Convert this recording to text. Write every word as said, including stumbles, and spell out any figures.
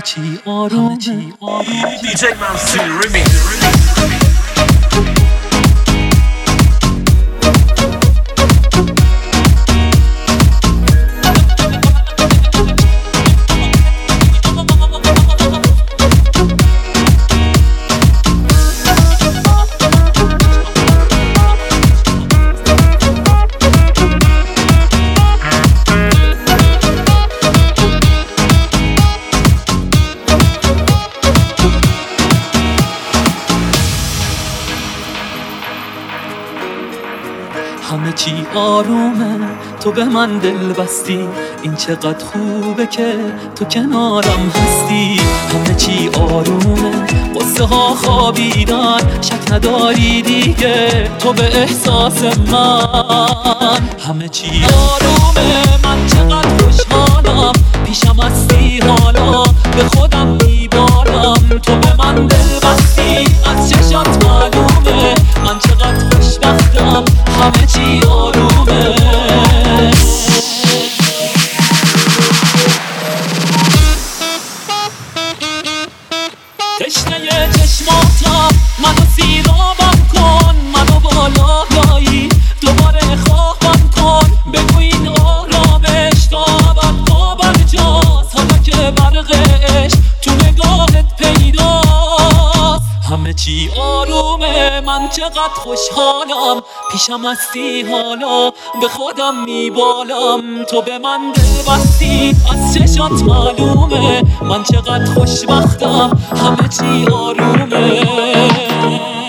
چی آرومه دی جی منصور ریمیکس. همه چی آرومه تو به من دل بستی، این چقدر خوبه که تو کنارم هستی. همه چی آرومه قصه ها خوابیدن، شک نداری دیگه تو به احساس من. همه چی آرومه من چقدر خوشحالم، پیشم هستی حالا به خودم میبارم. تو به من دل بستی از چشات معلومه من چقدر خوشبختم. همه چی آرومه تشنه چشماتم منو سیرابم کن، منو بالایی دوباره خوابم کن. بگو این آرامش تا ابد تا برجاست، حالا که برقش تو نگاهت پیداست. همه چی آرومه من چقدر خوشحالم، پیشم هستی حالا به خودم میبالم. تو به من دل بستی از چشات معلومه من چقدر خوشبختم. همه چی آرومه